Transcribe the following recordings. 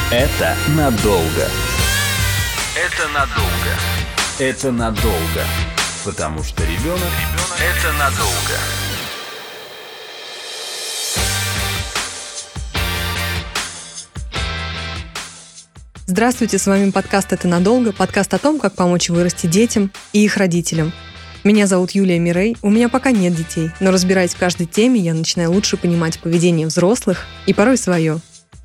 Это надолго. Это надолго. Это надолго. Потому что ребенок – это надолго. Здравствуйте, с вами подкаст «Это надолго», подкаст о том, как помочь вырасти детям и их родителям. Меня зовут Юлия Мирей, у меня пока нет детей, но разбираясь в каждой теме, я начинаю лучше понимать поведение взрослых и порой свое.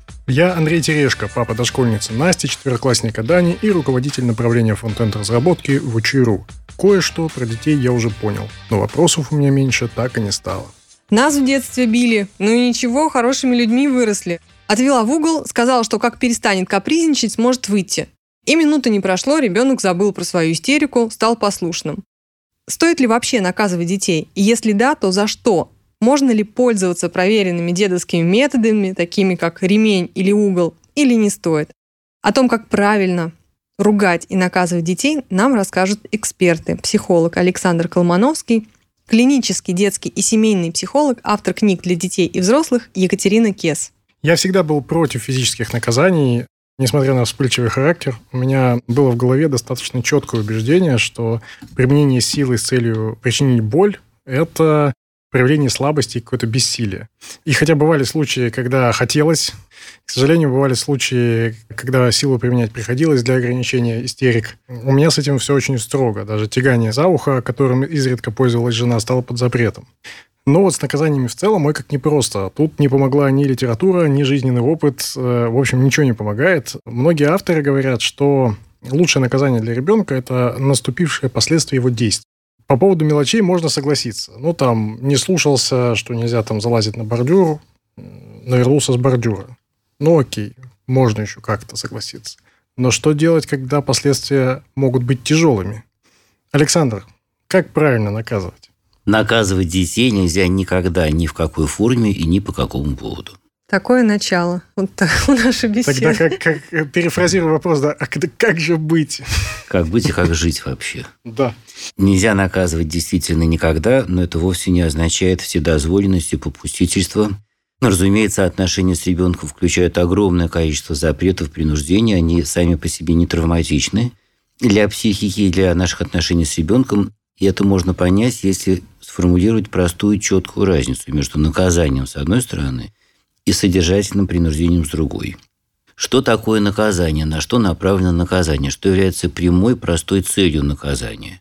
Я Андрей Терешко, папа дошкольницы Насти, четвероклассника Дани и руководитель направления фронтенд разработки в Учи.ру. Кое-что про детей я уже понял, но вопросов у меня меньше так и не стало. Нас в детстве били, ну и ничего, хорошими людьми выросли. Отвела в угол, сказала, что как перестанет капризничать, сможет выйти. И минуты не прошло, ребенок забыл про свою истерику, стал послушным. Стоит ли вообще наказывать детей? И если да, то за что? Можно ли пользоваться проверенными дедовскими методами, такими как ремень или угол, или не стоит? О том, как правильно ругать и наказывать детей, нам расскажут эксперты. Психолог Александр Колмановский, клинический детский и семейный психолог, автор книг для детей и взрослых Екатерина Кес. Я всегда был против физических наказаний. Несмотря на вспыльчивый характер, у меня было в голове достаточно четкое убеждение, что применение силы с целью причинить боль – это проявление слабости и какое-то бессилие. И хотя бывали случаи, когда хотелось, к сожалению, бывали случаи, когда силу применять приходилось для ограничения истерик. У меня с этим все очень строго. Даже тягание за ухо, которым изредка пользовалась жена, стало под запретом. Но вот с наказаниями в целом, ой, как непросто. Тут не помогла ни литература, ни жизненный опыт. В общем, ничего не помогает. Многие авторы говорят, что лучшее наказание для ребенка – это наступившие последствия его действий. По поводу мелочей можно согласиться. Ну, там, не слушался, что нельзя там залазить на бордюр, навернулся с бордюра. Ну, окей, можно еще как-то согласиться. Но что делать, когда последствия могут быть тяжелыми? Александр, как правильно наказывать? Наказывать детей нельзя никогда, ни в какой форме и ни по какому поводу. Такое начало. Вот так наша беседа. Тогда, как перефразирую вопрос, да, а как же быть? Как быть и как жить вообще? Да. Нельзя наказывать действительно никогда, но это вовсе не означает вседозволенность и попустительство. Но, разумеется, отношения с ребенком включают огромное количество запретов, принуждений. Они сами по себе не травматичны для психики и для наших отношений с ребенком. И это можно понять, если сформулировать простую, четкую разницу между наказанием с одной стороны и содержательным принуждением с другой. Что такое наказание? На что направлено наказание? Что является прямой, простой целью наказания?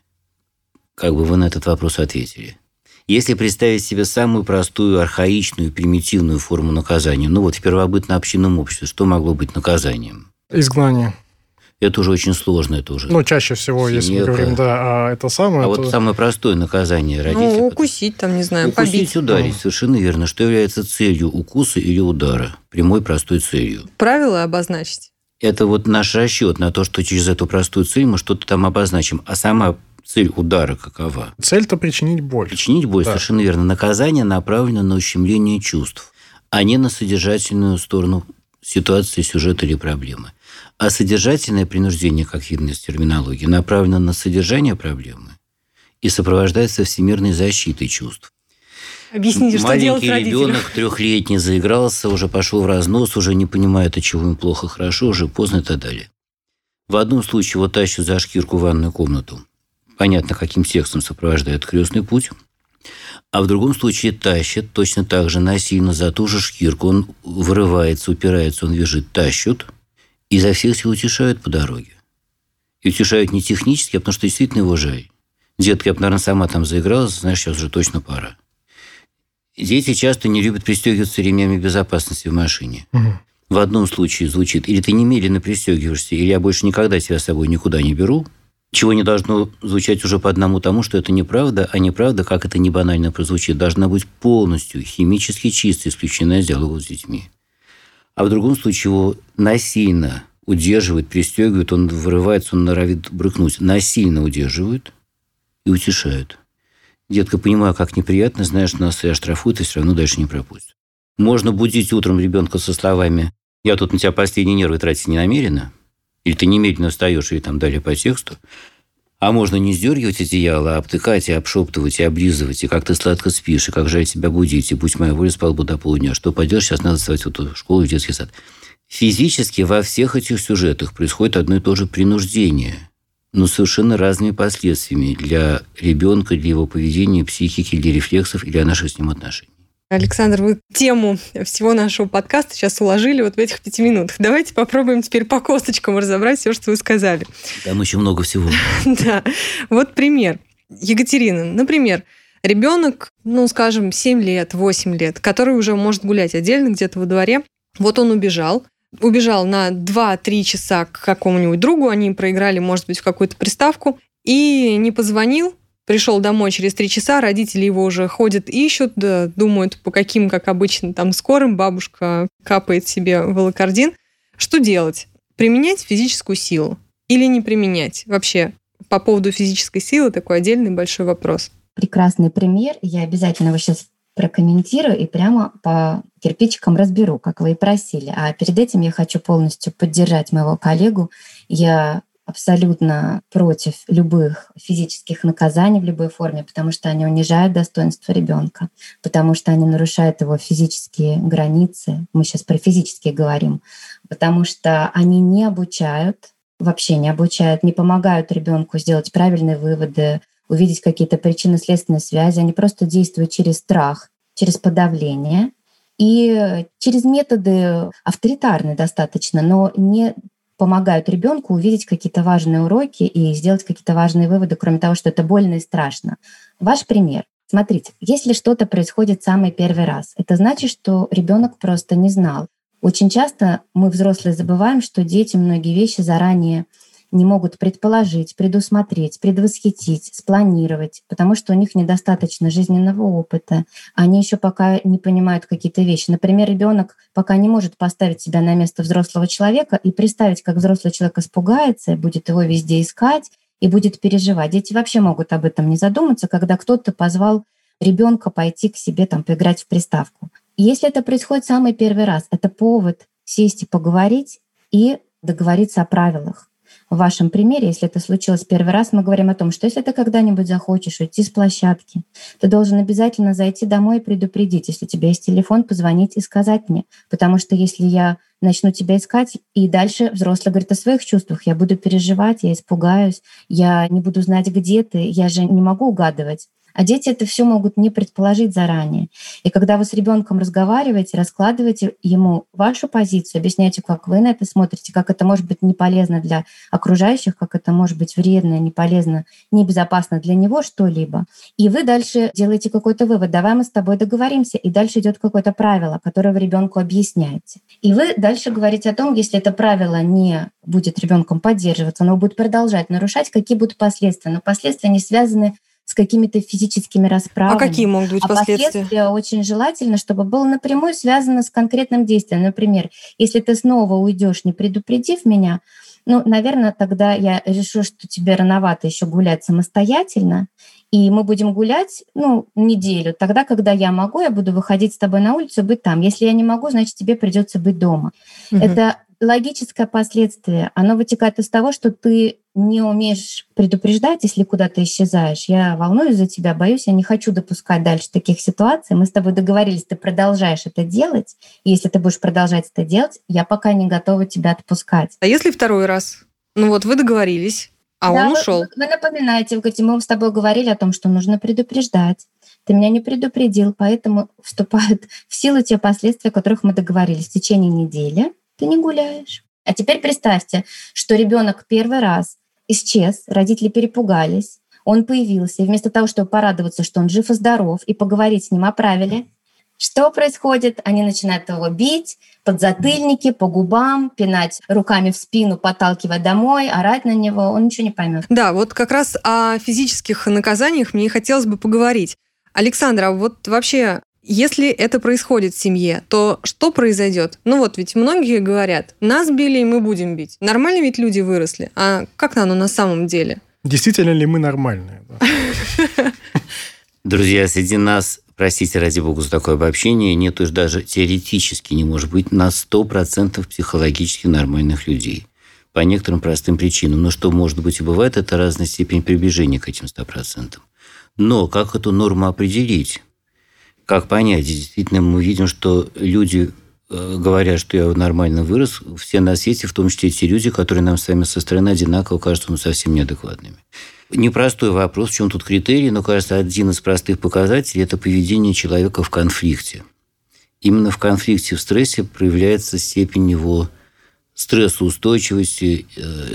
Как бы вы на этот вопрос ответили? Если представить себе самую простую, архаичную, примитивную форму наказания, ну вот в первобытно-общинном обществе, что могло быть наказанием? Изгнание. Это уже очень сложно, это уже... Ну, чаще всего, если мы говорим, да, это самое... А то... вот самое простое наказание родителей... Ну, укусить, там, не знаю, укусить, побить. Ударить, совершенно верно. Что является целью укуса или удара? Прямой, простой целью. Правила обозначить. Это вот наш расчет на то, что через эту простую цель мы что-то там обозначим. А сама цель удара какова? Цель-то причинить боль. Причинить боль, да. Совершенно верно. Наказание направлено на ущемление чувств, а не на содержательную сторону ситуации, сюжета или проблемы. А содержательное принуждение, как видно из терминологии, направлено на содержание проблемы и сопровождается всемирной защитой чувств. Объясните, что делать родителям. Маленький ребенок, 3-летний, заигрался, уже пошел в разнос, уже не понимает, от чего им плохо, хорошо, уже поздно и так далее. В одном случае его тащат за шкирку в ванную комнату. Понятно, каким текстом сопровождает крестный путь. А в другом случае тащат точно так же насильно за ту же шкирку. Он вырывается, упирается, он визжит, тащат. И изо всех сил утешают по дороге. И утешают не технически, а потому что действительно его жаль. Детка, я бы, наверное, сама там заигралась, знаешь, сейчас уже точно пора. Дети часто не любят пристегиваться ремнями безопасности в машине. Угу. В одном случае звучит: или ты немедленно пристегиваешься, или я больше никогда тебя с собой никуда не беру. Чего не должно звучать уже по одному тому, что это неправда, а неправда, как это не банально прозвучит, должна быть полностью химически чистой, исключена из диалога с детьми. А в другом случае его насильно удерживают, пристегивают, он вырывается, он норовит брыкнуть. Насильно удерживают и утешают. Детка, понимаю, как неприятно, знаешь, нас и оштрафуют, и все равно дальше не пропустят. Можно будить утром ребенка со словами: «Я тут на тебя последние нервы тратить не намерена», или «ты немедленно встаешь», или там далее по тексту. А можно не сдергивать одеяло, а обтыкать, и обшептывать, и облизывать, и как ты сладко спишь, и как жаль тебя будить, и будь моя воля, спал бы до полудня. Что поделаешь, сейчас надо вставать в эту школу, в детский сад. Физически во всех этих сюжетах происходит одно и то же принуждение, но совершенно разными последствиями для ребенка, для его поведения, психики, для рефлексов и для наших с ним отношений. Александр, вы тему всего нашего подкаста сейчас уложили вот в этих 5 минутах. Давайте попробуем теперь по косточкам разобрать все, что вы сказали. Там еще много всего. Да. Вот пример. Екатерина, например, ребенок, скажем, 7 лет, 8 лет, который уже может гулять отдельно где-то во дворе. Вот он убежал на 2-3 часа к какому-нибудь другу, они проиграли, может быть, в какую-то приставку, и не позвонил, пришел домой через 3 часа, родители его уже ходят, ищут, да, думают, по каким, как обычно, там скорым, бабушка капает себе волокордин. Что делать? Применять физическую силу или не применять? Вообще, по поводу физической силы такой отдельный большой вопрос. Прекрасный пример. Я обязательно его сейчас прокомментирую и прямо по кирпичикам разберу, как вы и просили. А перед этим я хочу полностью поддержать моего коллегу. Я абсолютно против любых физических наказаний в любой форме, потому что они унижают достоинство ребенка, потому что они нарушают его физические границы. Мы сейчас про физические говорим, потому что они не обучают, вообще не обучают, не помогают ребенку сделать правильные выводы, увидеть какие-то причинно-следственные связи. Они просто действуют через страх, через подавление и через методы авторитарные достаточно, но не помогают ребенку увидеть какие-то важные уроки и сделать какие-то важные выводы, кроме того, что это больно и страшно. Ваш пример. Смотрите, если что-то происходит самый первый раз, это значит, что ребенок просто не знал. Очень часто мы, взрослые, забываем, что дети многие вещи заранее не могут предположить, предусмотреть, предвосхитить, спланировать, потому что у них недостаточно жизненного опыта. Они еще пока не понимают какие-то вещи. Например, ребенок пока не может поставить себя на место взрослого человека и представить, как взрослый человек испугается, будет его везде искать и будет переживать. Дети вообще могут об этом не задуматься, когда кто-то позвал ребенка пойти к себе поиграть в приставку. Если это происходит самый первый раз, это повод сесть и поговорить и договориться о правилах. В вашем примере, если это случилось первый раз, мы говорим о том, что если ты когда-нибудь захочешь уйти с площадки, ты должен обязательно зайти домой и предупредить. Если у тебя есть телефон, позвонить и сказать мне. Потому что если я начну тебя искать, и дальше взрослый говорит о своих чувствах, я буду переживать, я испугаюсь, я не буду знать, где ты, я же не могу угадывать. А дети это все могут не предположить заранее. И когда вы с ребенком разговариваете, раскладываете ему вашу позицию, объясняете, как вы на это смотрите, как это может быть не полезно для окружающих, как это может быть вредно, не полезно, небезопасно для него что-либо. И вы дальше делаете какой-то вывод. Давай мы с тобой договоримся. И дальше идет какое-то правило, которое вы ребенку объясняете. И вы дальше говорите о том, если это правило не будет ребенком поддерживаться, оно будет продолжать нарушать, какие будут последствия. Но последствия не связаны с какими-то физическими расправами. А какие могут быть последствия? Последствия очень желательно, чтобы было напрямую связано с конкретным действием. Например, если ты снова уйдешь, не предупредив меня, наверное, тогда я решу, что тебе рановато еще гулять самостоятельно, и мы будем гулять, неделю. Тогда, когда я могу, я буду выходить с тобой на улицу и быть там. Если я не могу, значит, тебе придется быть дома. Это логическое последствие. Оно вытекает из того, что ты не умеешь предупреждать, если куда-то исчезаешь. Я волнуюсь за тебя, боюсь, я не хочу допускать дальше таких ситуаций. Мы с тобой договорились, ты продолжаешь это делать. И если ты будешь продолжать это делать, я пока не готова тебя отпускать. А если второй раз? Вы договорились, а он ушел. Вы напоминаете, вы говорите, мы с тобой говорили о том, что нужно предупреждать. Ты меня не предупредил, поэтому вступают в силу те последствия, о которых мы договорились. В течение недели ты не гуляешь. А теперь представьте, что ребенок первый раз исчез, родители перепугались, он появился, и вместо того, чтобы порадоваться, что он жив и здоров, и поговорить с ним о правиле, что происходит? Они начинают его бить, подзатыльники, по губам, пинать руками в спину, подталкивая домой, орать на него, он ничего не поймет. Да, вот как раз о физических наказаниях мне хотелось бы поговорить. Александра, вот вообще, если это происходит в семье, то что произойдет? Ведь многие говорят, нас били, и мы будем бить. Нормально ведь люди выросли. А как оно на самом деле? Действительно ли мы нормальные? Друзья, среди нас, простите, ради бога, за такое обобщение, нет уж даже теоретически не может быть на 100% психологически нормальных людей. По некоторым простым причинам. Но что, может быть, и бывает, это разная степень приближения к этим 100%. Но как эту норму определить? Как понять? Действительно, мы видим, что люди говорят, что я нормально вырос, все на свете, в том числе те люди, которые нам с вами со стороны одинаково кажутся совсем неадекватными. Непростой вопрос, в чем тут критерий, но, кажется, один из простых показателей – это поведение человека в конфликте. Именно в конфликте, в стрессе проявляется степень его стрессоустойчивости.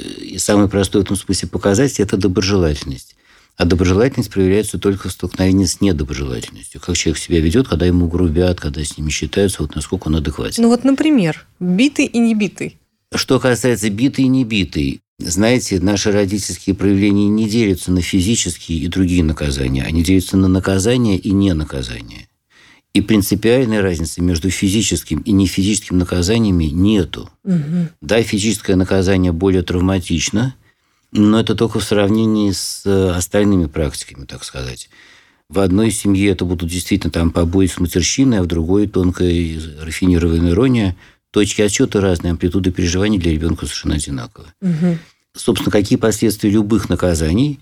И самый простой в этом смысле показатель – это доброжелательность. А доброжелательность проявляется только в столкновении с недоброжелательностью. Как человек себя ведет, когда ему грубят, когда с ними считаются, вот насколько он адекватен. Ну вот, например, битый и не битый. Что касается битый и не битый, знаете, наши родительские проявления не делятся на физические и другие наказания. Они делятся на наказания и ненаказания. И принципиальной разницы между физическим и нефизическим наказаниями нету. Угу. Да, физическое наказание более травматично, но это только в сравнении с остальными практиками, так сказать. В одной семье это будут действительно там побои с матерщиной, а в другой тонкая и рафинированная ирония. Точки отсчета разные, амплитуды переживаний для ребенка совершенно одинаковые. Угу. Собственно, какие последствия любых наказаний?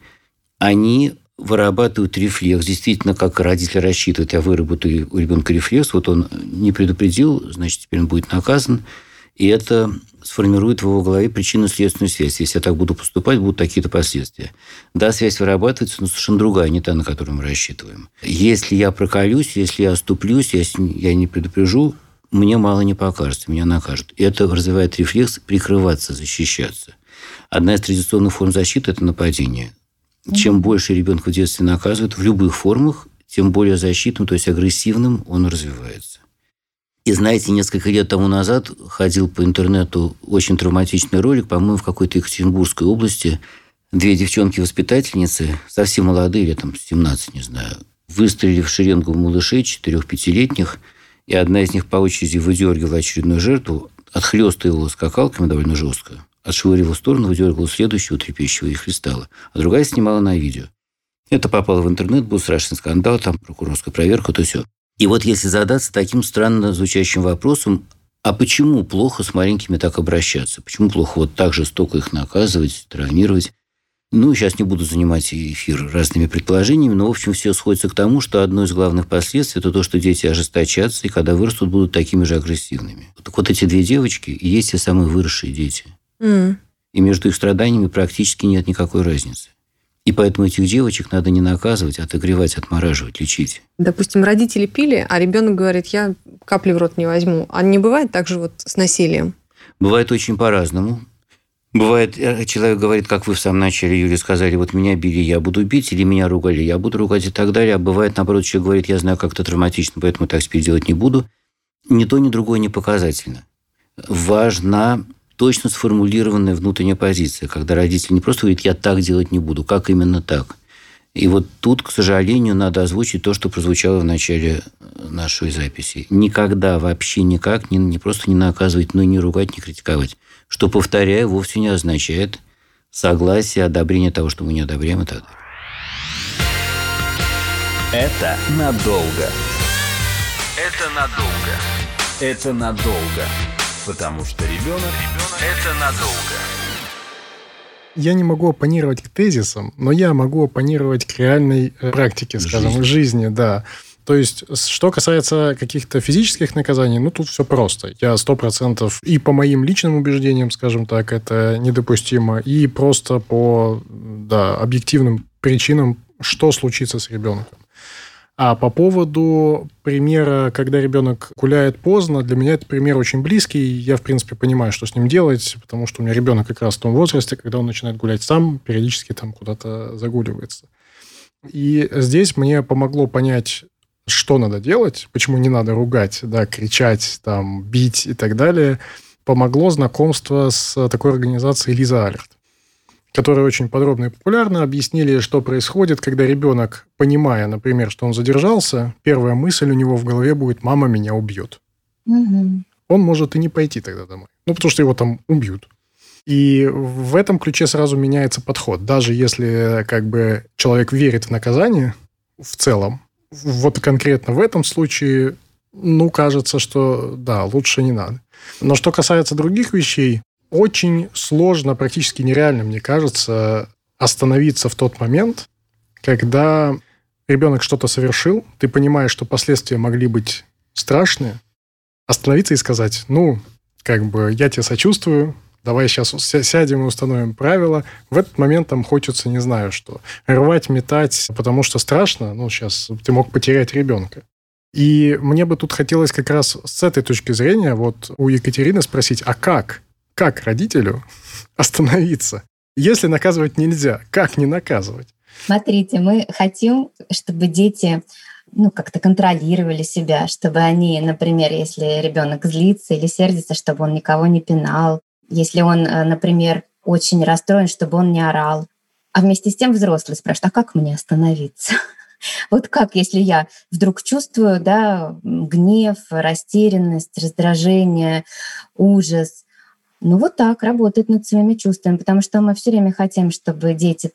Они вырабатывают рефлекс. Действительно, как родитель рассчитывает, я выработаю у ребенка рефлекс, вот он не предупредил, значит, теперь он будет наказан. И это сформирует в его голове причинно-следственную связь. Если я так буду поступать, будут такие-то последствия. Да, связь вырабатывается, но совершенно другая, не та, на которую мы рассчитываем. Если я проколюсь, если я оступлюсь, я не предупрежу, мне мало не покажется, меня накажут. И это развивает рефлекс прикрываться, защищаться. Одна из традиционных форм защиты – это нападение. Чем больше ребенка в детстве наказывают в любых формах, тем более защитным, то есть агрессивным он развивается. И знаете, несколько лет тому назад ходил по интернету очень травматичный ролик, по-моему, в какой-то Екатеринбургской области. 2 девчонки-воспитательницы, совсем молодые, лет 17, не знаю, выстрелили в шеренгу малышей 4-5-летних, и одна из них по очереди выдергивала очередную жертву, отхлёстывала его скакалками довольно жестко, отшвыривала в сторону, выдергивала следующего трепещущего и хлестала. А другая снимала на видео. Это попало в интернет, был страшный скандал, там прокурорская проверка, то все. И вот если задаться таким странно звучащим вопросом, а почему плохо с маленькими так обращаться? Почему плохо вот так жестоко их наказывать, травмировать? Ну, сейчас не буду занимать эфир разными предположениями, но, в общем, все сходится к тому, что одно из главных последствий – это то, что дети ожесточатся, и когда вырастут, будут такими же агрессивными. Так вот эти 2 девочки и есть те самые выросшие дети. И между их страданиями практически нет никакой разницы. И поэтому этих девочек надо не наказывать, а отогревать, отмораживать, лечить. Допустим, родители пили, а ребенок говорит, я капли в рот не возьму. А не бывает так же вот с насилием? Бывает очень по-разному. Бывает, человек говорит, как вы в самом начале, Юлия, сказали, вот меня били, я буду бить, или меня ругали, я буду ругать и так далее. А бывает, наоборот, человек говорит, я знаю, как это травматично, поэтому так теперь делать не буду. Ни то, ни другое не показательно. Важна точно сформулированная внутренняя позиция, когда родитель не просто говорит, я так делать не буду, как именно так. И вот тут, к сожалению, надо озвучить то, что прозвучало в начале нашей записи. Никогда, вообще никак, не просто не наказывать, но и не ругать, не критиковать. Что, повторяю, вовсе не означает согласие, одобрение того, что мы не одобряем и так далее. Это надолго. Это надолго. Это надолго. Потому что ребенок – это надолго. Я не могу оппонировать к тезисам, но я могу оппонировать к реальной практике, скажем, жизни, да. То есть, что касается каких-то физических наказаний, ну, тут все просто. Я 100% и по моим личным убеждениям, скажем так, это недопустимо, и просто по объективным причинам, что случится с ребенком. А по поводу примера, когда ребенок гуляет поздно, для меня это пример очень близкий. Я, в принципе, понимаю, что с ним делать, потому что у меня ребенок как раз в том возрасте, когда он начинает гулять сам, периодически там куда-то загуливается. И здесь мне помогло понять, что надо делать, почему не надо ругать, кричать, там, бить и так далее. Помогло знакомство с такой организацией «Лиза Алерт», которые очень подробно и популярно объяснили, что происходит, когда ребенок, понимая, например, что он задержался, первая мысль у него в голове будет «мама меня убьет». Угу. Он может и не пойти тогда домой. Потому что его там убьют. И в этом ключе сразу меняется подход. Даже если человек верит в наказание в целом, вот конкретно в этом случае, кажется, что лучше не надо. Но что касается других вещей, очень сложно, практически нереально, мне кажется, остановиться в тот момент, когда ребенок что-то совершил, ты понимаешь, что последствия могли быть страшные, остановиться и сказать, я тебе сочувствую, давай сейчас сядем и установим правила. В этот момент там хочется, не знаю что, рвать, метать, потому что страшно. Сейчас ты мог потерять ребенка. И мне бы тут хотелось как раз с этой точки зрения у Екатерины спросить, а как? Как родителю остановиться? Если наказывать нельзя, как не наказывать? Смотрите, мы хотим, чтобы дети как-то контролировали себя, чтобы они, например, если ребенок злится или сердится, чтобы он никого не пинал. Если он, например, очень расстроен, чтобы он не орал. А вместе с тем взрослый спрашивает, а как мне остановиться? Вот как, если я вдруг чувствую, гнев, растерянность, раздражение, ужас. Вот так работать над своими чувствами, потому что мы все время хотим, чтобы дети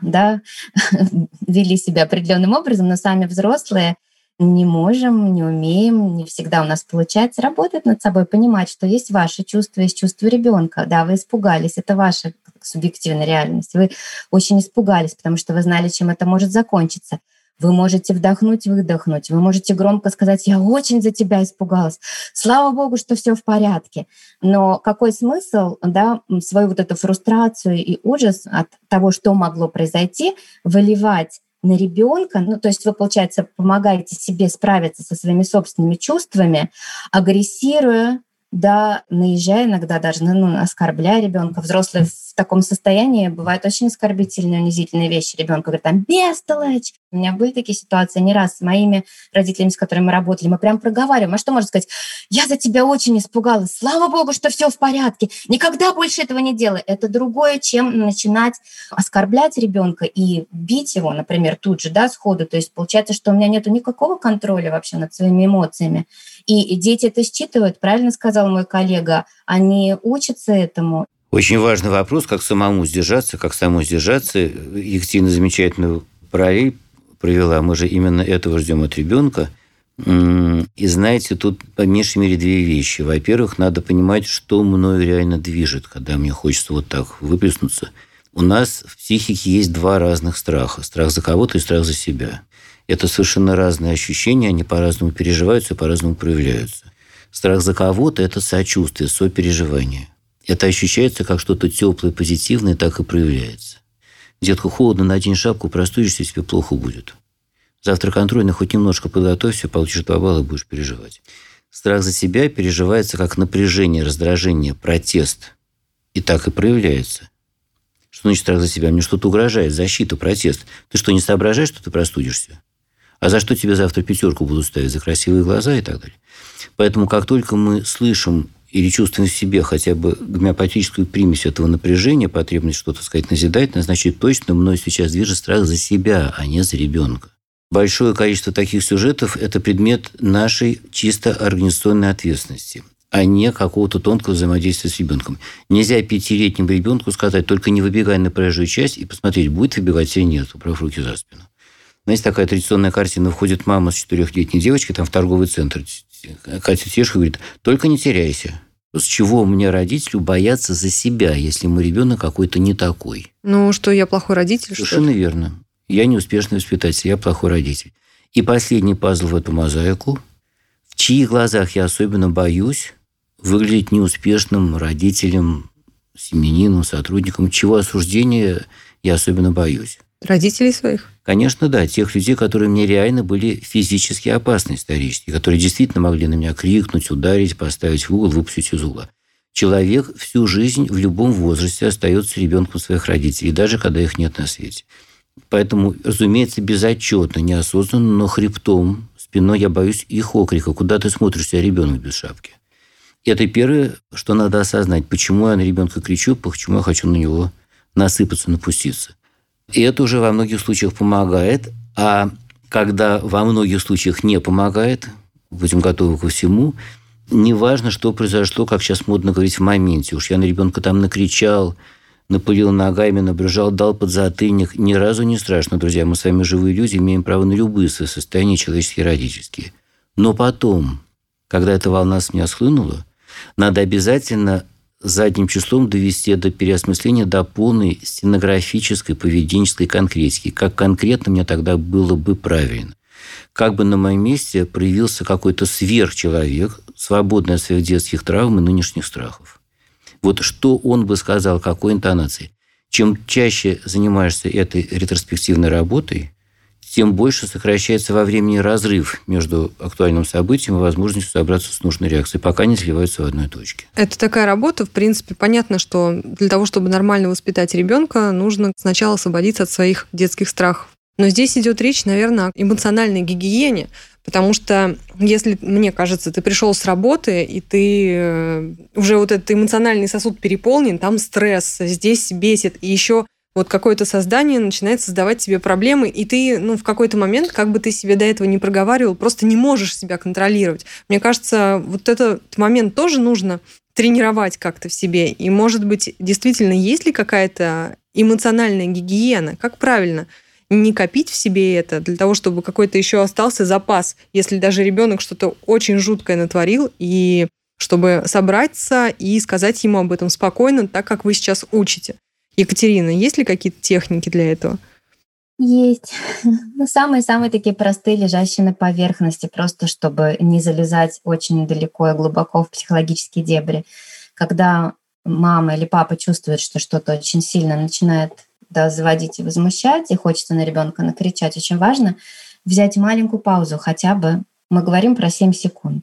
вели себя определенным образом, но сами взрослые не можем, не умеем, не всегда у нас получается работать над собой, понимать, что есть ваши чувства, есть чувства ребенка. Да, вы испугались, это ваша субъективная реальность. Вы очень испугались, потому что вы знали, чем это может закончиться. Вы можете вдохнуть, выдохнуть. Вы можете громко сказать, я очень за тебя испугалась. Слава Богу, что все в порядке. Но какой смысл, свою эту фрустрацию и ужас от того, что могло произойти, выливать на ребенка? То есть вы, получается, помогаете себе справиться со своими собственными чувствами, агрессируя, наезжая иногда даже, оскорбляя ребенка. Взрослые в таком состоянии бывают очень оскорбительные, унизительные вещи. Ребенку говорит, бестолочь. У меня были такие ситуации не раз с моими родителями, с которыми мы работали. Мы прям проговариваем. А что можно сказать? Я за тебя очень испугалась. Слава Богу, что все в порядке. Никогда больше этого не делай. Это другое, чем начинать оскорблять ребенка и бить его, например, тут же, сходу. То есть получается, что у меня нету никакого контроля вообще над своими эмоциями. И дети это считывают, правильно сказал мой коллега, они учатся этому. Очень важный вопрос, как самому сдержаться, как самой сдержаться. Екатерина замечательную параллель провела. Мы же именно этого ждем от ребенка. И знаете, тут по меньшей мере две вещи. Во-первых, надо понимать, что мною реально движет, когда мне хочется вот так выплеснуться. У нас в психике есть два разных страха. Страх за кого-то и страх за себя. Это совершенно разные ощущения, они по-разному переживаются, по-разному проявляются. Страх за кого-то – это сочувствие, сопереживание. Это ощущается как что-то теплое, позитивное, так и проявляется. Детку холодно, надень шапку, простудишься, тебе плохо будет. Завтра контрольный, хоть немножко подготовься, получишь 2 балла, будешь переживать. Страх за себя переживается как напряжение, раздражение, протест. И так и проявляется. Что значит страх за себя? Мне что-то угрожает, защита, протест. Ты что, не соображаешь, что ты простудишься? А за что тебе завтра 5 будут ставить? За красивые глаза и так далее. Поэтому как только мы слышим или чувствуем в себе хотя бы гомеопатическую примесь этого напряжения, потребность что-то сказать назидательное, значит, точно мной сейчас движет страх за себя, а не за ребенка. Большое количество таких сюжетов – это предмет нашей чисто организационной ответственности, а не какого-то тонкого взаимодействия с ребенком. Нельзя 5-летнему ребенку сказать, только не выбегай на проезжую часть и посмотреть, будет выбегать или нет, убрав руки за спину. Знаете, такая традиционная картина. Входит мама с 4-летней девочкой в торговый центр. Катя Тешка говорит, только не теряйся. С чего мне, родителю, бояться за себя, если мой ребенок какой-то не такой? Что я плохой родитель? Совершенно верно. Я неуспешный воспитатель, я плохой родитель. И последний пазл в эту мозаику. В чьих глазах я особенно боюсь выглядеть неуспешным родителем, семьянином, сотрудником? Чего осуждения я особенно боюсь? Родителей своих? Конечно, да. Тех людей, которые мне реально были физически опасны исторически, которые действительно могли на меня крикнуть, ударить, поставить в угол, выпустить из угла. Человек всю жизнь в любом возрасте остается ребенком своих родителей, даже когда их нет на свете. Поэтому, разумеется, безотчетно, неосознанно, но хребтом, спиной я боюсь их окрика. Куда ты смотришь, я ребенок без шапки? Это первое, что надо осознать. Почему я на ребенка кричу, почему я хочу на него насыпаться, напуститься. И это уже во многих случаях помогает. А когда во многих случаях не помогает, будем готовы ко всему, неважно, что произошло, как сейчас модно говорить, в моменте. Уж я на ребенка там накричал, напылил ногами, набрежал, дал подзатыльник. Ни разу не страшно, друзья. Мы с вами живые люди, имеем право на любые свои состояния, человеческие и родительские. Но потом, когда эта волна с меня схлынула, надо обязательно задним числом довести до переосмысления до полной стенографической, поведенческой конкретики. Как конкретно мне тогда было бы правильно. как бы на моем месте проявился какой-то сверхчеловек, свободный от своих детских травм и нынешних страхов. Вот что он бы сказал, какой интонацией? Чем чаще занимаешься этой ретроспективной работой, тем больше сокращается во времени разрыв между актуальным событием и возможностью собраться с нужной реакцией, пока не сливаются в одной точке. Это такая работа, в принципе, понятно, что для того, чтобы нормально воспитать ребенка, нужно сначала освободиться от своих детских страхов. Но здесь идет речь, наверное, о эмоциональной гигиене, потому что, если, мне кажется, ты пришел с работы, и ты уже вот этот эмоциональный сосуд переполнен, там стресс, здесь бесит, и еще вот какое-то создание начинает создавать тебе проблемы, и ты, в какой-то момент, как бы ты себе до этого не проговаривал, просто не можешь себя контролировать. Мне кажется, вот этот момент тоже нужно тренировать как-то в себе. И, может быть, действительно, есть ли какая-то эмоциональная гигиена? Как правильно не копить в себе это для того, чтобы какой-то еще остался запас, если даже ребенок что-то очень жуткое натворил, и чтобы собраться и сказать ему об этом спокойно, так как вы сейчас учите. Екатерина, есть ли какие-то техники для этого? Есть. Самые-самые такие простые, лежащие на поверхности, просто чтобы не залезать очень далеко и глубоко в психологические дебри. Когда мама или папа чувствует, что что-то очень сильно начинает заводить и возмущать, и хочется на ребенка накричать, очень важно взять маленькую паузу, хотя бы, мы говорим про 7 секунд.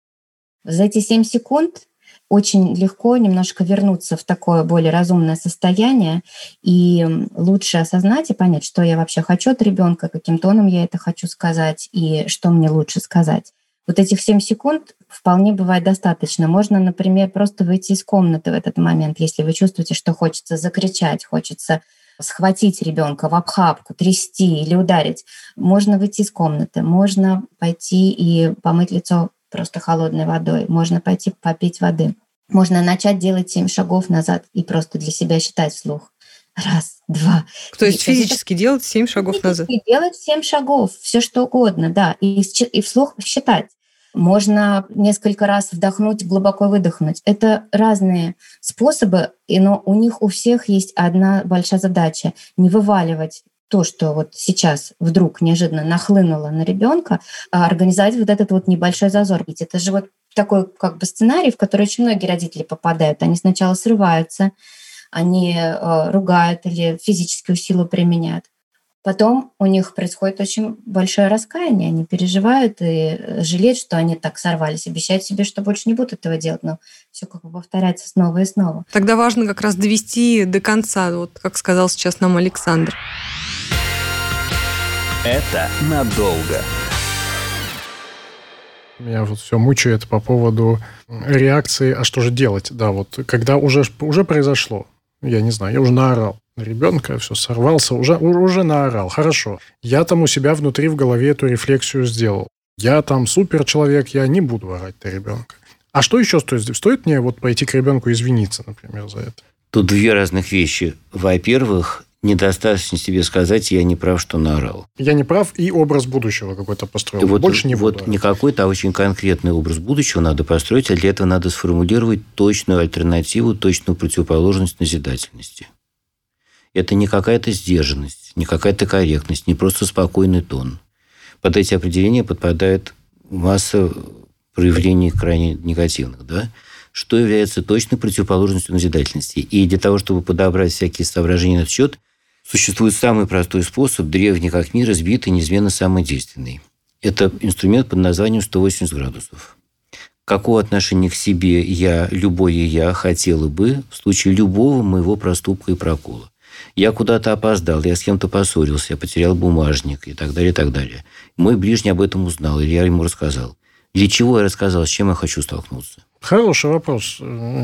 За эти 7 секунд очень легко немножко вернуться в такое более разумное состояние и лучше осознать и понять, что я вообще хочу от ребенка, каким тоном я это хочу сказать и что мне лучше сказать. Вот этих 7 секунд вполне бывает достаточно. Можно, например, просто выйти из комнаты в этот момент, если вы чувствуете, что хочется закричать, хочется схватить ребенка в охапку, трясти или ударить. Можно выйти из комнаты, можно пойти и помыть лицо просто холодной водой. Можно пойти попить воды. Можно начать делать 7 шагов назад и просто для себя считать вслух. 1, 2. То есть физически делать 7 шагов назад? Делать 7 шагов, все что угодно, да. И вслух считать. Можно несколько раз вдохнуть, глубоко выдохнуть. Это разные способы, но у них у всех есть одна большая задача — не вываливать то, что вот сейчас вдруг неожиданно нахлынуло на ребенка, а организовать вот этот вот небольшой зазор. Ведь это же вот такой как бы сценарий, в который очень многие родители попадают. Они сначала срываются, они ругают или физическую силу применяют. Потом у них происходит очень большое раскаяние. Они переживают и жалеют, что они так сорвались, обещают себе, что больше не будут этого делать. Но все как бы повторяется снова и снова. Тогда важно как раз довести до конца, вот как сказал сейчас нам Александр. Это надолго. Меня вот все мучает по поводу реакции, а что же делать? Да, вот когда уже произошло, я не знаю, я уже наорал на ребенка, все, сорвался, уже наорал, хорошо. Я там у себя внутри в голове эту рефлексию сделал. Я там суперчеловек, я не буду орать на ребенка. А что еще стоит? Стоит мне вот пойти к ребенку извиниться, например, за это? Тут 2 разных вещи. Во-первых, недостаточно себе сказать, я не прав, что наорал. Я не прав, и образ будущего какой-то построил. Больше не буду. Вот не какой-то, а очень конкретный образ будущего надо построить, а для этого надо сформулировать точную альтернативу, точную противоположность назидательности. Это не какая-то сдержанность, не какая-то корректность, не просто спокойный тон. Под эти определения подпадает масса проявлений крайне негативных, да? Что является точной противоположностью назидательности. И для того, чтобы подобрать всякие соображения на этот счет, существует самый простой способ, древний как мир, избитый, неизменно самый действенный. Это инструмент под названием 180 градусов. Какого отношения к себе любое я хотела бы в случае любого моего проступка и прокола? Я куда-то опоздал, я с кем-то поссорился, я потерял бумажник и так далее, и так далее. Мой ближний об этом узнал, или я ему рассказал. Для чего я рассказал, с чем я хочу столкнуться? Хороший вопрос.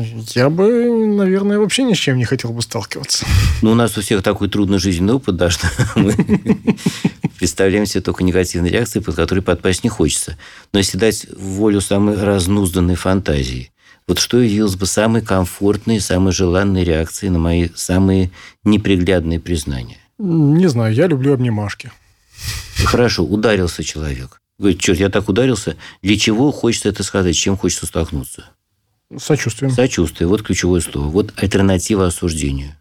Я бы, наверное, вообще ни с чем не хотел бы сталкиваться. Ну, у нас у всех такой трудный жизненный опыт, да, что мы представляем себе только негативные реакции, под которые подпасть не хочется. Но если дать волю самой разнузданной фантазии, вот что явилось бы самой комфортной, самой желанной реакцией на мои самые неприглядные признания? Не знаю, я люблю обнимашки. Хорошо, ударился человек. Говорит, черт, я так ударился. Для чего хочется это сказать? С чем хочется столкнуться? Сочувствием. Сочувствие. Вот ключевое слово. Вот альтернатива осуждению.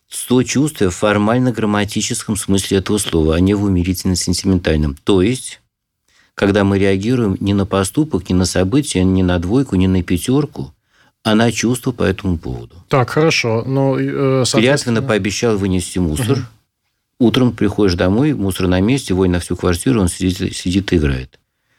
Сочувствие в формально-грамматическом смысле этого слова, а не в умерительно-сентиментальном. То есть когда мы реагируем не на поступок, не на события, не на двойку, не на пятерку, а на чувства по этому поводу. Так, хорошо. Но, клятвенно пообещал вынести мусор. Утром приходишь домой, мусор на месте, вой на всю квартиру, он сидит и играет.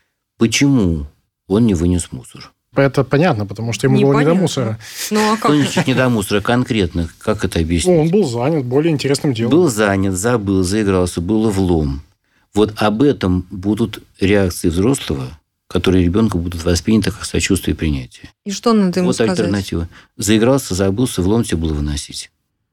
Почему он не вынес мусор? Это понятно, потому что ему было не до мусора. Ну, а как? Ну, не до мусора конкретно. Как это объяснить? Он был занят более интересным делом. Был занят, забыл, заигрался, был влом. Вот об этом будут реакции взрослого, которые ребенку будут восприняты как сочувствие и принятие. И что надо ему сказать? Вот альтернатива. Заигрался, забылся, влом тебе было выносить.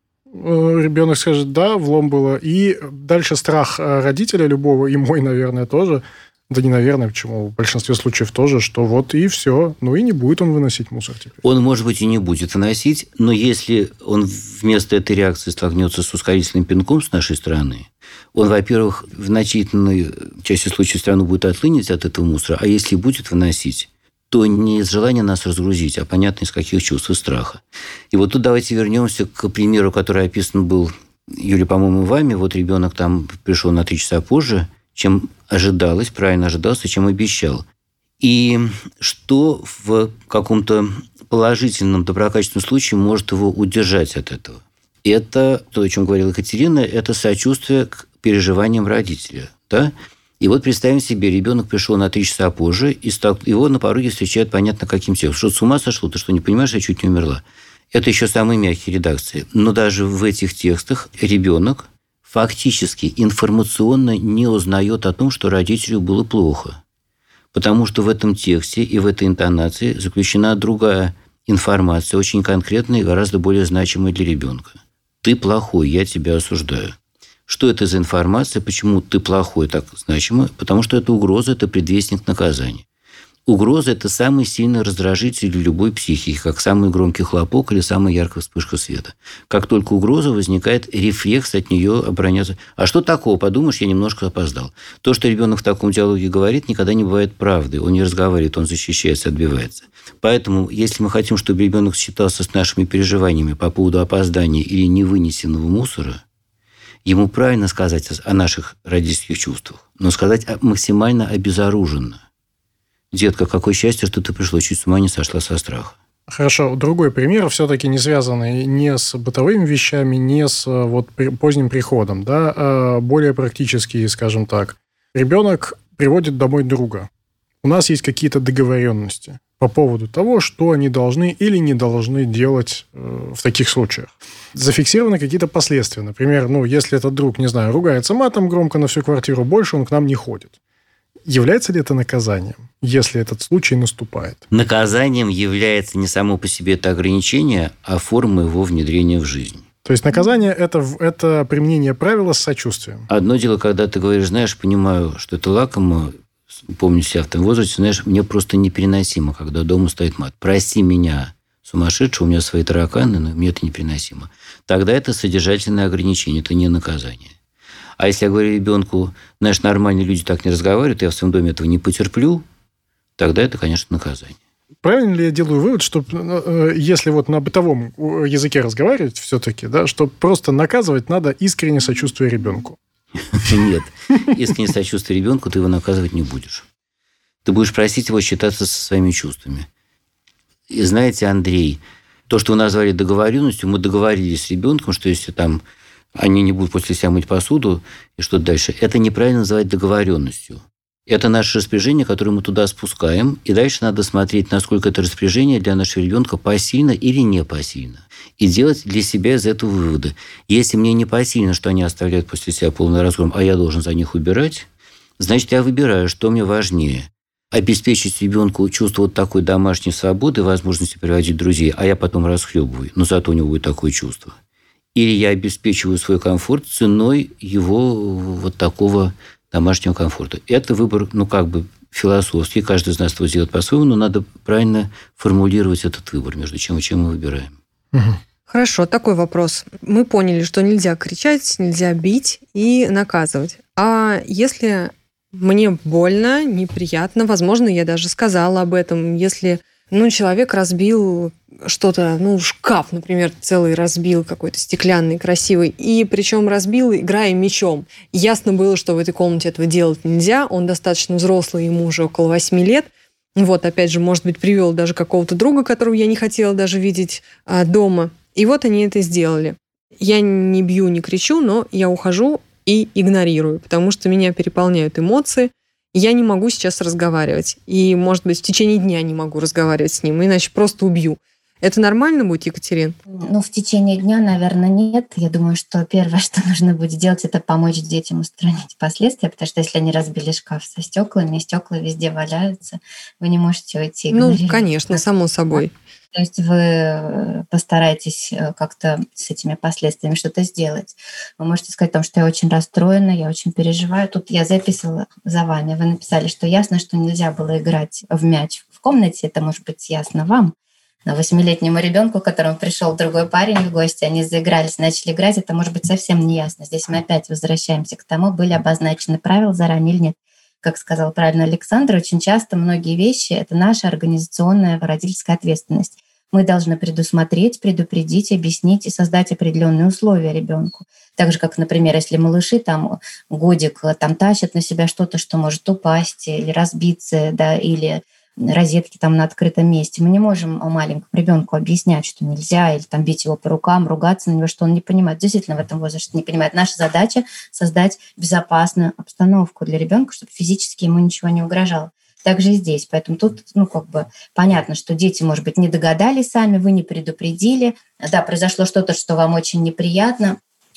Ребенок скажет, да, влом было. И дальше страх родителя любого, и мой, наверное, тоже. Да не, наверное, почему? В большинстве случаев тоже, что вот и все. Ну и не будет он выносить мусор теперь. Он, может быть, и не будет выносить, но если он вместо этой реакции столкнется с ускорительным пинком с нашей стороны, он, во-первых, в значительной части случаев страну будет отлынить от этого мусора, а если будет выносить, то не из желания нас разгрузить, а понятно, из каких чувств и страха. И вот тут давайте вернемся к примеру, который описан был, Юля, по-моему, вами. Вот ребенок там пришел на 3 часа позже, чем ожидалось, правильно ожидался, чем обещал. И что в каком-то положительном, доброкачественном случае может его удержать от этого? Это, то, о чем говорила Екатерина, это сочувствие к переживаниям родителя. Да? И вот представим себе, ребенок пришел на 3 часа позже, и его на пороге встречают понятно каким текстом. Что, с ума сошло? Ты что, не понимаешь, я чуть не умерла? Это еще самые мягкие редакции. Но даже в этих текстах ребенок фактически информационно не узнает о том, что родителю было плохо. Потому что в этом тексте и в этой интонации заключена другая информация, очень конкретная и гораздо более значимая для ребенка. Ты плохой, я тебя осуждаю. Что это за информация, почему ты плохой так значимо? Потому что это угроза, это предвестник наказания. Угроза – это самый сильный раздражитель для любой психики, как самый громкий хлопок или самая яркая вспышка света. Как только угроза, возникает рефлекс от нее обороняться. А что такого? Подумаешь, я немножко опоздал. То, что ребенок в таком диалоге говорит, никогда не бывает правдой. Он не разговаривает, он защищается, отбивается. Поэтому, если мы хотим, чтобы ребенок считался с нашими переживаниями по поводу опоздания или невынесенного мусора, ему правильно сказать о наших родительских чувствах, но сказать максимально обезоруженно. Детка, какое счастье, что ты пришла, чуть с ума не сошла со страха. Хорошо. Другой пример, все-таки не связанный не с бытовыми вещами, не с поздним приходом, да, а более практический, скажем так. Ребенок приводит домой друга. У нас есть какие-то договоренности по поводу того, что они должны или не должны делать в таких случаях. Зафиксированы какие-то последствия. Например, если этот друг, не знаю, ругается матом громко на всю квартиру, больше он к нам не ходит. Является ли это наказанием, если этот случай наступает? Наказанием является не само по себе это ограничение, а форма его внедрения в жизнь. То есть наказание – это применение правила с сочувствием. Одно дело, когда ты говоришь, знаешь, понимаю, что это лакомо, помню себя в том возрасте, знаешь, мне просто непереносимо, когда дома стоит мат. Прости меня, сумасшедшего, у меня свои тараканы, но мне это непереносимо. Тогда это содержательное ограничение, это не наказание. А если я говорю ребенку, знаешь, нормальные люди так не разговаривают, я в своем доме этого не потерплю, тогда это, конечно, наказание. Правильно ли я делаю вывод, что если на бытовом языке разговаривать все-таки, да, что просто наказывать надо искренне сочувствие ребенку? Нет. Искренне сочувствие ребенку ты его наказывать не будешь. Ты будешь просить его считаться со своими чувствами. И знаете, Андрей, то, что вы назвали договоренностью, мы договорились с ребенком, что если там они не будут после себя мыть посуду, и что дальше. Это неправильно называть договоренностью. Это наше распоряжение, которое мы туда спускаем, и дальше надо смотреть, насколько это распоряжение для нашего ребенка посильно или не посильно. И делать для себя из этого выводы. Если мне не посильно, что они оставляют после себя полный разгром, а я должен за них убирать, значит, я выбираю, что мне важнее. Обеспечить ребенку чувство такой домашней свободы, возможности приводить друзей, а я потом расхлебываю, но зато у него будет такое чувство. Или я обеспечиваю свой комфорт ценой его такого домашнего комфорта. Это выбор, философский. Каждый из нас его сделает по-своему, но надо правильно формулировать этот выбор, между чем и чем мы выбираем. Хорошо, такой вопрос. Мы поняли, что нельзя кричать, нельзя бить и наказывать. А если мне больно, неприятно, возможно, я даже сказала об этом, если Человек разбил что-то, шкаф, например, целый разбил, какой-то стеклянный, красивый, и причем разбил, играя мячом. Ясно было, что в этой комнате этого делать нельзя, он достаточно взрослый, ему уже около 8 лет. Опять же, может быть, привел даже какого-то друга, которого я не хотела даже видеть дома. И они это сделали. Я не бью, не кричу, но я ухожу и игнорирую, потому что меня переполняют эмоции. Я не могу сейчас разговаривать. И, может быть, в течение дня не могу разговаривать с ним, иначе просто убью. Это нормально будет, Екатерина? В течение дня, наверное, нет. Я думаю, что первое, что нужно будет сделать, это помочь детям устранить последствия, потому что если они разбили шкаф со стеклами, стекла везде валяются, вы не можете уйти. Конечно, само собой. То есть вы постараетесь как-то с этими последствиями что-то сделать. Вы можете сказать о том, что я очень расстроена, я очень переживаю. Тут я записывала за вами. Вы написали, что ясно, что нельзя было играть в мяч в комнате. Это может быть ясно вам. Но 8-летнему ребенку, к которому пришел другой парень в гости, они заигрались, начали играть, это может быть совсем не ясно. Здесь мы опять возвращаемся к тому, были обозначены правила заранее или нет. Как сказал правильно Александр, очень часто многие вещи — это наша организационная родительская ответственность. Мы должны предусмотреть, предупредить, объяснить и создать определенные условия ребенку. Так же, как, например, если малыши годик тащат на себя что-то, что может упасть или разбиться, или розетки на открытом месте. Мы не можем маленькому ребенку объяснять, что нельзя, или бить его по рукам, ругаться на него, что он не понимает. Действительно, в этом возрасте не понимает. Наша задача — создать безопасную обстановку для ребенка, чтобы физически ему ничего не угрожало. Также и здесь. Поэтому тут, понятно, что дети, может быть, не догадались сами, вы не предупредили. Да, произошло что-то, что вам очень неприятно.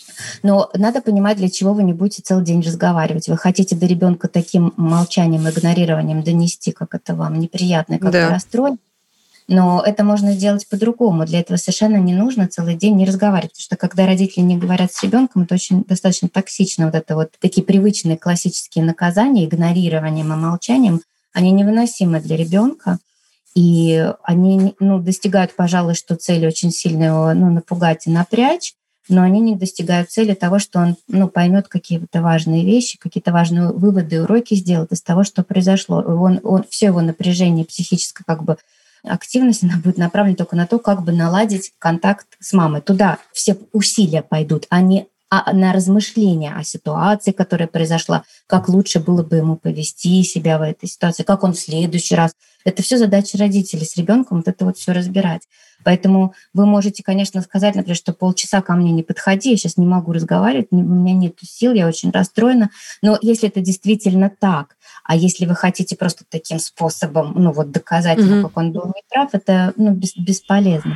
Но надо понимать, для чего вы не будете целый день разговаривать. Вы хотите до ребенка таким молчанием, игнорированием донести, как это вам неприятно, как вы расстроены. Но это можно сделать по-другому. Для этого совершенно не нужно целый день не разговаривать. Потому что когда родители не говорят с ребенком, это очень достаточно токсично. Такие привычные классические наказания, игнорированием и молчанием, они невыносимы для ребенка. И они достигают, пожалуй, что цели очень сильно его напугать и напрячь, но они не достигают цели того, что он поймет какие-то важные вещи, какие-то важные выводы, уроки сделает из того, что произошло. Все его напряжение, психическая активность, она будет направлена только на то, как бы наладить контакт с мамой. Туда все усилия пойдут, а не на размышления о ситуации, которая произошла, как лучше было бы ему повести себя в этой ситуации, как он в следующий раз. Это все задача родителей с ребенком, это все разбирать. Поэтому вы можете, конечно, сказать, например, что полчаса ко мне не подходи, я сейчас не могу разговаривать, у меня нет сил, я очень расстроена. Но если это действительно так, а если вы хотите просто таким способом доказать ему, как он был неправ, это бесполезно.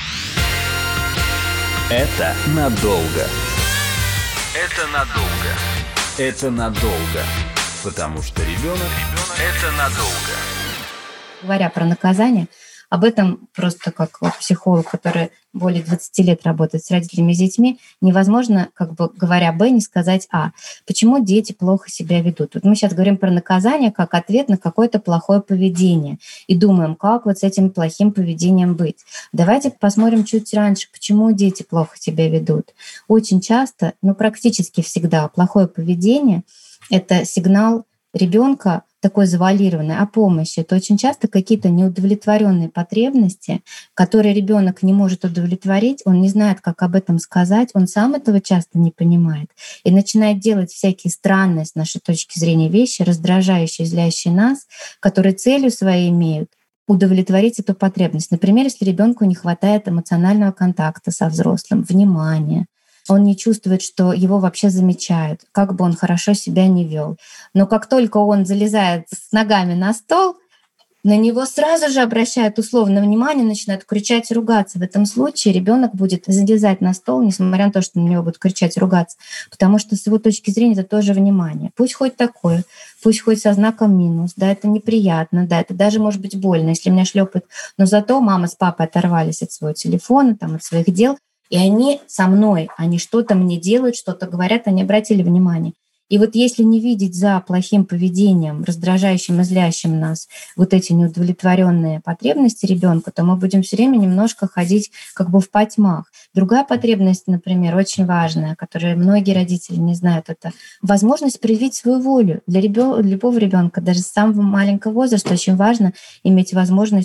Это надолго. Это надолго. Это надолго. Потому что ребенок – это надолго. Говоря про наказание, об этом просто как психолог, который более 20 лет работает с родителями и с детьми, невозможно, говоря «Б», не сказать «А». Почему дети плохо себя ведут? Мы сейчас говорим про наказание как ответ на какое-то плохое поведение и думаем, как с этим плохим поведением быть. Давайте посмотрим чуть раньше, почему дети плохо себя ведут. Очень часто, практически всегда плохое поведение — это сигнал ребенка такой завуалированный о помощи. Это очень часто какие-то неудовлетворенные потребности, которые ребенок не может удовлетворить, он не знает, как об этом сказать, он сам этого часто не понимает и начинает делать всякие странные с нашей точки зрения вещи, раздражающие, злящие нас, которые целью своей имеют удовлетворить эту потребность. Например, если ребенку не хватает эмоционального контакта со взрослым, внимания, он не чувствует, что его вообще замечают, как бы он хорошо себя не вел. Но как только он залезает с ногами на стол, на него сразу же обращают условное внимание, начинают кричать и ругаться. В этом случае ребенок будет залезать на стол, несмотря на то, что на него будут кричать и ругаться, потому что с его точки зрения это тоже внимание. Пусть хоть такое, пусть хоть со знаком минус, да, это неприятно, да, это даже может быть больно, если меня шлепают, но зато мама с папой оторвались от своего телефона, от своих дел, и они со мной, они что-то мне делают, что-то говорят, они обратили внимание. И если не видеть за плохим поведением, раздражающим и злящим нас эти неудовлетворенные потребности ребенка, то мы будем все время немножко ходить в потьмах. Другая потребность, например, очень важная, которую многие родители не знают, это возможность проявить свою волю. Для любого ребенка, даже с самого маленького возраста, очень важно иметь возможность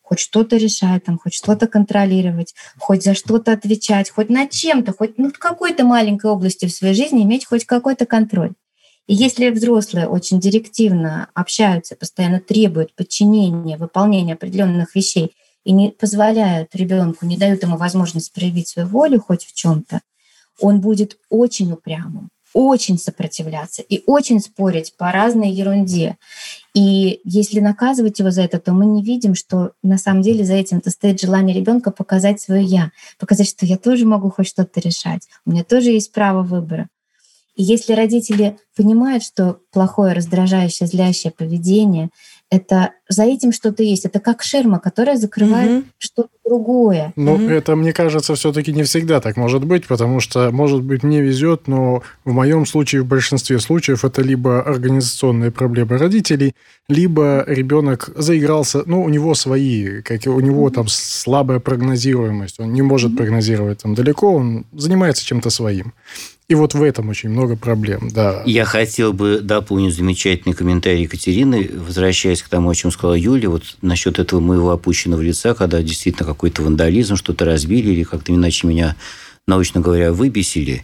хоть что-то решать, там, хоть что-то контролировать, хоть за что-то отвечать, хоть над чем-то, хоть в какой-то маленькой области в своей жизни иметь хоть какой-то контроль. И если взрослые очень директивно общаются, постоянно требуют подчинения, выполнения определенных вещей и не позволяют ребенку, не дают ему возможность проявить свою волю хоть в чем-то, он будет очень упрямым, очень сопротивляться и очень спорить по разной ерунде. И если наказывать его за это, то мы не видим, что на самом деле за этим-то стоит желание ребенка показать свое «я», показать, что я тоже могу хоть что-то решать, у меня тоже есть право выбора. И если родители понимают, что плохое, раздражающее, злящее поведение — это за этим что-то есть, это как ширма, которая закрывает что-то другое. Это, мне кажется, все-таки не всегда так может быть, потому что, может быть, мне везет, но в моем случае, в большинстве случаев, это либо организационные проблемы родителей, либо ребенок заигрался, у него свои, у него там слабая прогнозируемость, он не может прогнозировать там далеко, он занимается чем-то своим. И вот в этом очень много проблем, да. Я хотел бы дополнить замечательный комментарий Екатерины, возвращаясь к тому, о чем сказала Юля, вот насчет этого моего опущенного лица, когда действительно какой-то вандализм, что-то разбили или как-то иначе меня, научно говоря, выбесили.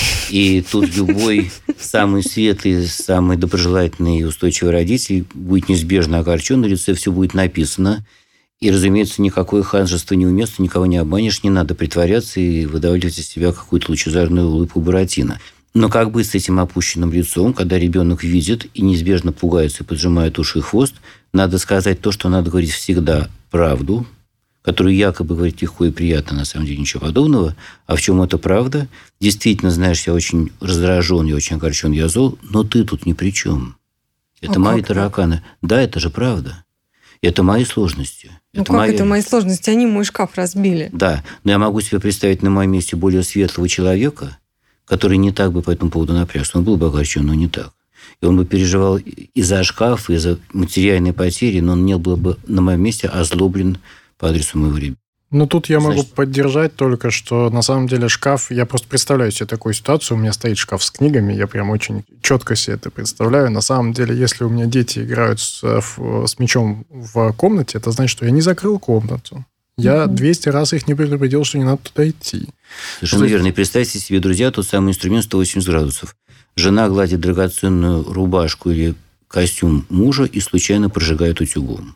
И тут любой самый светлый, самый доброжелательный и устойчивый родитель будет неизбежно огорчен, на лице все будет написано. И, разумеется, никакое ханжество неуместно, никого не обманешь, не надо притворяться и выдавливать из себя какую-то лучезарную улыбку Буратино. Но как быть с этим опущенным лицом, когда ребенок видит и неизбежно пугается и поджимает уши и хвост? Надо сказать то, что надо говорить всегда правду, которую якобы говорить легко и приятно, на самом деле ничего подобного. А в чем это правда? Действительно, знаешь, я очень раздражен, я очень огорчен, я зол, но ты тут ни при чем. Это мои тараканы. Да, это же правда. Это мои сложности. Это мои сложности? Они мой шкаф разбили. Да, но я могу себе представить на моем месте более светлого человека, который не так бы по этому поводу напрягся. Он был бы огорчен, но не так. И он бы переживал и за шкаф, и за материальные потери, но он не был бы на моем месте озлоблен по адресу моего ребенка. Тут я могу поддержать только, что на самом деле шкаф... Я просто представляю себе такую ситуацию. У меня стоит шкаф с книгами, я прям очень четко себе это представляю. На самом деле, если у меня дети играют с мячом в комнате, это значит, что я не закрыл комнату. Я 200 раз их не предупредил, что не надо туда идти. Совершенно верно. И представьте себе, друзья, тот самый инструмент 180 градусов. Жена гладит драгоценную рубашку или костюм мужа и случайно прожигает утюгом.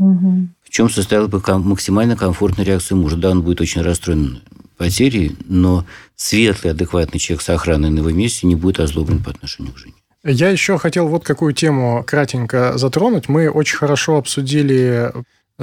В чем состояла бы максимально комфортная реакция мужа? Да, он будет очень расстроен потерей, но светлый, адекватный человек с охраной на его месте не будет озлоблен по отношению к жене. Я еще хотел вот какую тему кратенько затронуть. Мы очень хорошо обсудили,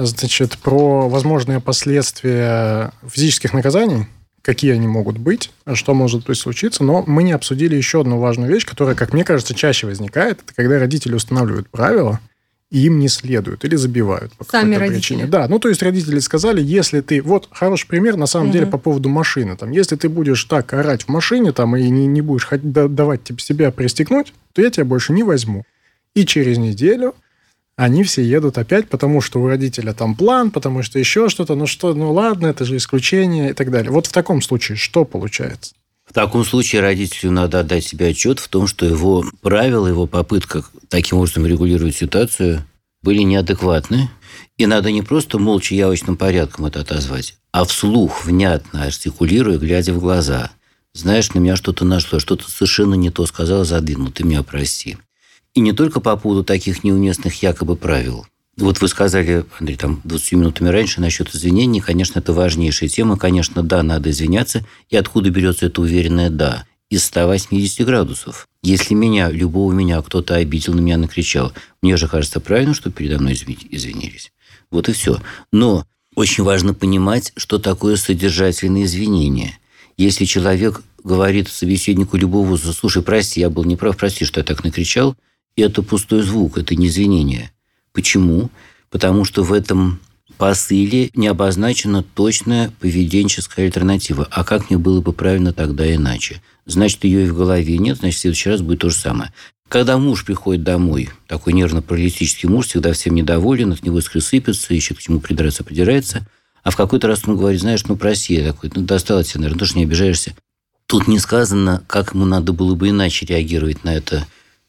про возможные последствия физических наказаний, какие они могут быть, что может случиться, но мы не обсудили еще одну важную вещь, которая, как мне кажется, чаще возникает. Это когда родители устанавливают правила, и им не следуют или забивают по какой-то причине. Да, то есть родители сказали, если ты... Вот хороший пример, на самом деле, по поводу машины. Если ты будешь так орать в машине и не будешь давать себя пристегнуть, то я тебя больше не возьму. И через неделю они все едут опять, потому что у родителя там план, потому что еще что-то. Ладно, это же исключение и так далее. Вот в таком случае что получается? В таком случае родителю надо отдать себе отчет в том, что его правила, его попытка таким образом регулировать ситуацию были неадекватны. И надо не просто молча явочным порядком это отозвать, а вслух, внятно артикулируя, глядя в глаза. Знаешь, на меня что-то нашло, что-то совершенно не то сказал, задвинул, ты меня прости. И не только по поводу таких неуместных якобы правил. Вот вы сказали, Андрей, 20 минутами раньше насчет извинений. Конечно, это важнейшая тема. Конечно, да, надо извиняться. И откуда берется это уверенное «да»? Из 180 градусов. Если любого меня кто-то обидел, на меня накричал, мне же кажется правильно, что передо мной извинились. Вот и все. Но очень важно понимать, что такое содержательные извинения. Если человек говорит собеседнику любого вуза: слушай, прости, я был неправ, прости, что я так накричал, это пустой звук, это не извинение. Почему? Потому что в этом посыле не обозначена точная поведенческая альтернатива. А как мне было бы правильно тогда иначе? Значит, ее и в голове нет, значит, в следующий раз будет то же самое. Когда муж приходит домой, такой нервно-паралитический муж, всегда всем недоволен, от него искры сыпятся, ищет к чему придраться, придирается. А в какой-то раз он говорит: знаешь, прости, я такой, достало тебя, наверное, тоже не обижаешься. Тут не сказано, как ему надо было бы иначе реагировать на это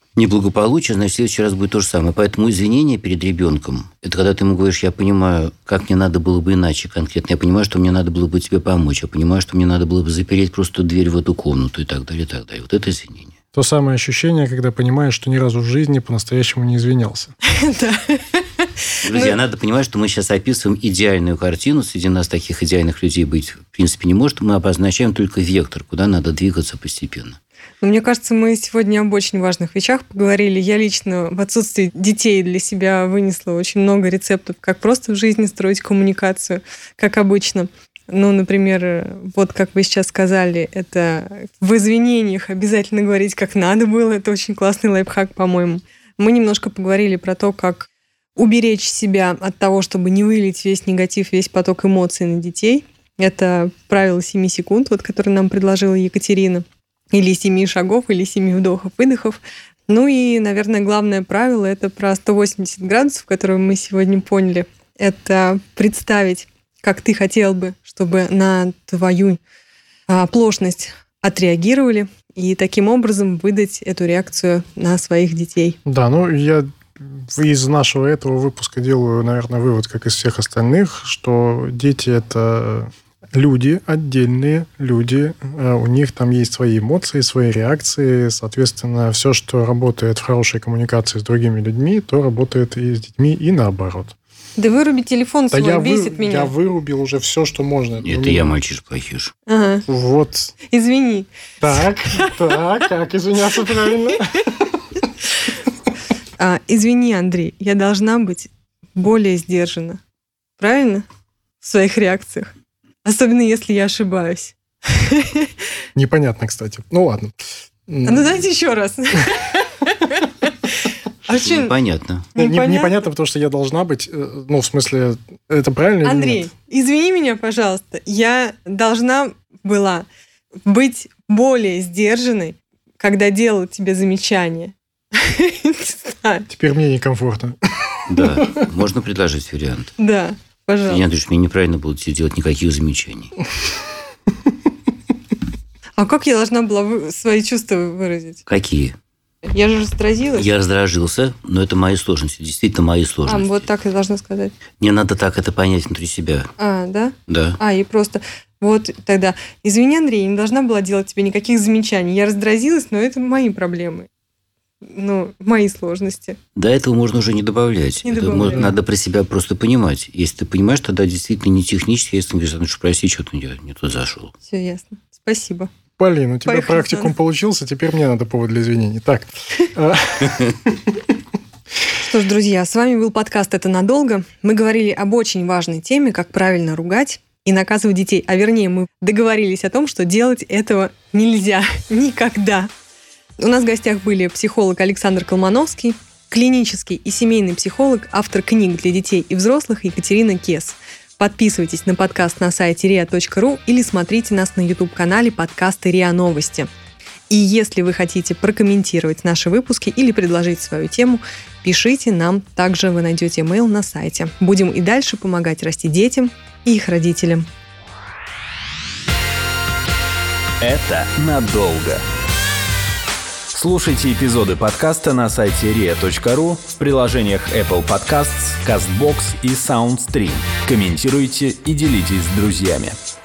Неблагополучие, значит, в следующий раз будет то же самое. Поэтому извинение перед ребенком – это когда ты ему говоришь, я понимаю, как мне надо было бы иначе конкретно. Я понимаю, что мне надо было бы тебе помочь. Я понимаю, что мне надо было бы запереть просто дверь в эту комнату и так далее, и так далее. Вот это извинение. То самое ощущение, когда понимаешь, что ни разу в жизни по-настоящему не извинялся. Друзья, надо понимать, что мы сейчас описываем идеальную картину. Среди нас таких идеальных людей быть, в принципе, не может. Мы обозначаем только вектор, куда надо двигаться постепенно. Но мне кажется, мы сегодня об очень важных вещах поговорили. Я лично в отсутствии детей для себя вынесла очень много рецептов, как просто в жизни строить коммуникацию, как обычно. Ну, например, вот как вы сейчас сказали, это в извинениях обязательно говорить, как надо было. Это очень классный лайфхак, по-моему. Мы немножко поговорили про то, как уберечь себя от того, чтобы не вылить весь негатив, весь поток эмоций на детей. Это правило 7 секунд, вот, которое нам предложила Екатерина. Или 7 шагов, или 7 вдохов-выдохов. Ну и, наверное, главное правило – это про 180 градусов, которое мы сегодня поняли. Это представить, как ты хотел бы, чтобы на твою оплошность отреагировали, и таким образом выдать эту реакцию на своих детей. Да, ну я из нашего этого выпуска делаю, наверное, вывод, как из всех остальных, что дети – это люди, отдельные люди, у них там есть свои эмоции, свои реакции, соответственно, все, что работает в хорошей коммуникации с другими людьми, то работает и с детьми, и наоборот. Да выруби телефон свой, бесит меня. Я вырубил уже все, что можно. Это я мальчиш-плохиш. Ага. Вот. Извини. Так, как извиняться правильно? Извини, Андрей, я должна быть более сдержана. Правильно? В своих реакциях. Особенно, если я ошибаюсь. Непонятно, кстати. Ну, ладно. Ну, давайте еще раз. Непонятно. Непонятно, потому что я должна быть... Ну, в смысле, это правильно или нет? Андрей, извини меня, пожалуйста. Я должна была быть более сдержанной, когда делала тебе замечание. Теперь мне некомфортно. Да, можно предложить вариант. Да, пожалуйста. Леонид Ильич, мне неправильно было тебе делать никаких замечаний. А как я должна была свои чувства выразить? Какие? Я же раздразилась. Я раздражился, но это мои сложности, действительно мои сложности. Вот так я должна сказать. Мне надо так это понять внутри себя. Да? Да. И просто... Вот тогда, извини, Андрей, я не должна была делать тебе никаких замечаний. Я раздразилась, но это мои проблемы. Ну, мои сложности. До этого можно уже не добавлять. Надо про себя просто понимать. Если ты понимаешь, тогда действительно не технически, если ты говоришь, прости, что-то я не туда зашел. Все ясно. Спасибо. Полин, у тебя практикум получился, теперь мне надо повод для извинений. Так. Что ж, друзья, с вами был подкаст «Это надолго». Мы говорили об очень важной теме, как правильно ругать и наказывать детей. А вернее, мы договорились о том, что делать этого нельзя никогда. У нас в гостях были психолог Александр Колмановский, клинический и семейный психолог, автор книг для детей и взрослых Екатерина Кес. Подписывайтесь на подкаст на сайте ria.ru или смотрите нас на YouTube-канале подкасты РИА Новости. И если вы хотите прокомментировать наши выпуски или предложить свою тему, пишите нам. Также вы найдете email на сайте. Будем и дальше помогать расти детям и их родителям. Это надолго. Слушайте эпизоды подкаста на сайте ria.ru, в приложениях Apple Podcasts, CastBox и SoundStream. Комментируйте и делитесь с друзьями.